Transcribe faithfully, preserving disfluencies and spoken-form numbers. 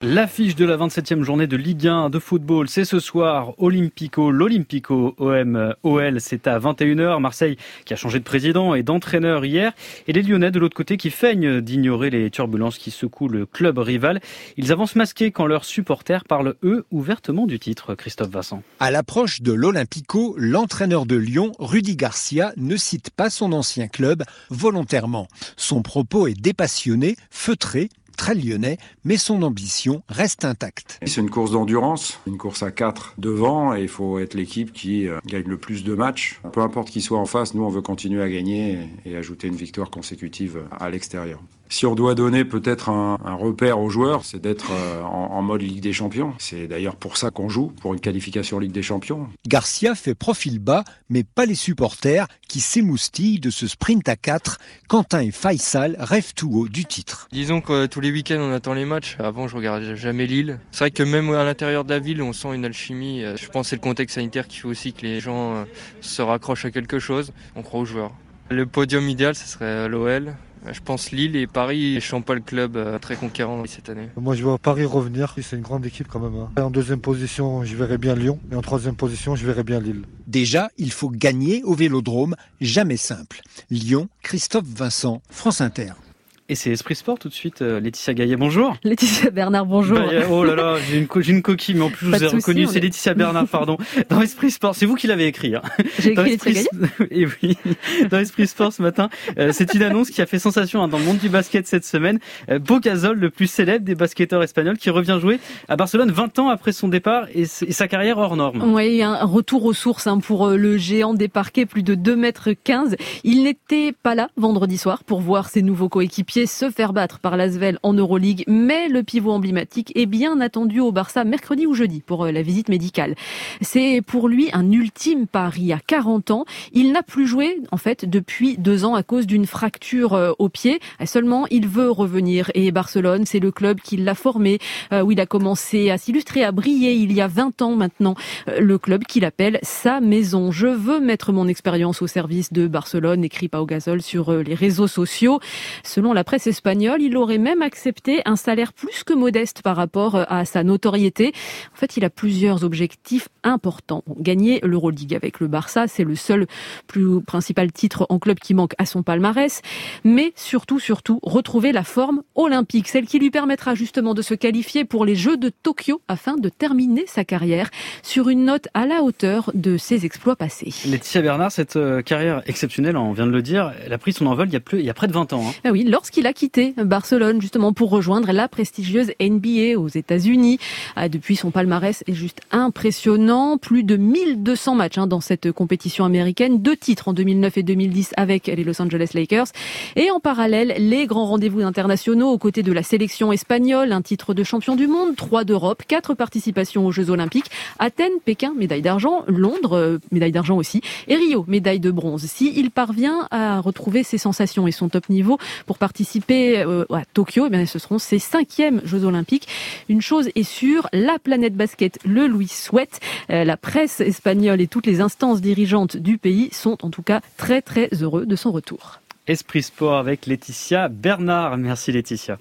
L'affiche de la vingt-septième journée de Ligue un de football, c'est ce soir, Olympico, l'Olympico O M O L, c'est à vingt et une heures. Marseille qui a changé de président et d'entraîneur hier. Et les Lyonnais de l'autre côté qui feignent d'ignorer les turbulences qui secouent le club rival. Ils avancent masqués quand leurs supporters parlent, eux, ouvertement du titre. Christophe Vincent. À l'approche de l'Olympico, l'entraîneur de Lyon, Rudy Garcia, ne cite pas son ancien club volontairement. Son propos est dépassionné, feutré, très lyonnais, mais son ambition reste intacte. C'est une course d'endurance, une course à quatre devant et il faut être l'équipe qui gagne le plus de matchs. Peu importe qui soit en face, nous on veut continuer à gagner et ajouter une victoire consécutive à l'extérieur. Si on doit donner peut-être un, un repère aux joueurs, c'est d'être en, en mode Ligue des Champions. C'est d'ailleurs pour ça qu'on joue, pour une qualification Ligue des Champions. Garcia fait profil bas, mais pas les supporters qui s'émoustillent de ce sprint à quatre. Quentin et Faisal rêvent tout haut du titre. Disons que euh, tous les week-ends on attend les matchs. Avant je regardais jamais Lille. C'est vrai que même à l'intérieur de la ville on sent une alchimie. Je pense que c'est le contexte sanitaire qui fait aussi que les gens euh, se raccrochent à quelque chose. On croit aux joueurs. Le podium idéal ce serait l'O L. Je pense Lille et Paris, je sens pas le club très conquérant cette année. Moi je vois Paris revenir, c'est une grande équipe quand même. En deuxième position, je verrais bien Lyon et en troisième position, je verrais bien Lille. Déjà, il faut gagner au Vélodrome, jamais simple. Lyon, Christophe Vincent, France Inter. Et c'est Esprit Sport tout de suite. Laetitia Gaillet, bonjour. Laetitia Bernard, bonjour. Bah, oh là là, j'ai une, co- j'ai une coquille, mais en plus je vous ai reconnu, c'est Laetitia Bernard, pardon. Dans Esprit Sport, c'est vous qui l'avez écrit. Hein. J'ai écrit Laetitia Gaillet. Et oui, dans Esprit Sport ce matin, euh, c'est une annonce qui a fait sensation hein, dans le monde du basket cette semaine. Euh, Pau Gasol, le plus célèbre des basketteurs espagnols, qui revient jouer à Barcelone vingt ans après son départ et, et sa carrière hors norme. Oui, un retour aux sources hein, pour le géant des parquets, plus de deux mètres quinze. Il n'était pas là vendredi soir pour voir ses nouveaux coéquipiers se faire battre par l'Asvel en Euroleague, mais le pivot emblématique est bien attendu au Barça mercredi ou jeudi pour la visite médicale. C'est pour lui un ultime pari à quarante ans. Il n'a plus joué en fait depuis deux ans à cause d'une fracture au pied. Seulement, il veut revenir et Barcelone, c'est le club qui l'a formé, où il a commencé à s'illustrer, à briller il y a vingt ans maintenant. Le club qu'il appelle sa maison. Je veux mettre mon expérience au service de Barcelone, écrit Pau Gasol sur les réseaux sociaux. Selon la presse espagnole, il aurait même accepté un salaire plus que modeste par rapport à sa notoriété. En fait, il a plusieurs objectifs importants. Bon, gagner l'Euroleague avec le Barça, c'est le seul plus principal titre en club qui manque à son palmarès. Mais surtout, surtout, retrouver la forme olympique, celle qui lui permettra justement de se qualifier pour les Jeux de Tokyo afin de terminer sa carrière sur une note à la hauteur de ses exploits passés. Laetitia Bernard, cette carrière exceptionnelle, on vient de le dire, elle a pris son envol il y a, plus, il y a près de vingt ans. Hein. Ah oui, lorsqu'il a quitté Barcelone justement pour rejoindre la prestigieuse N B A aux États-Unis. Ah, depuis, son palmarès est juste impressionnant. Plus de mille deux cents matchs hein, dans cette compétition américaine. Deux titres en deux mille neuf et deux mille dix avec les Los Angeles Lakers. Et en parallèle, les grands rendez-vous internationaux aux côtés de la sélection espagnole. Un titre de champion du monde, trois d'Europe, quatre participations aux Jeux Olympiques. Athènes, Pékin, médaille d'argent. Londres, euh, médaille d'argent aussi. Et Rio, médaille de bronze. Si il parvient à retrouver ses sensations et son top niveau pour participer euh, à Tokyo, eh bien, ce seront ses cinquièmes Jeux Olympiques. Une chose est sûre, la planète basket le lui souhaite. Euh, la presse espagnole et toutes les instances dirigeantes du pays sont en tout cas très très heureux de son retour. Esprit Sport avec Laetitia Bernard. Merci Laetitia.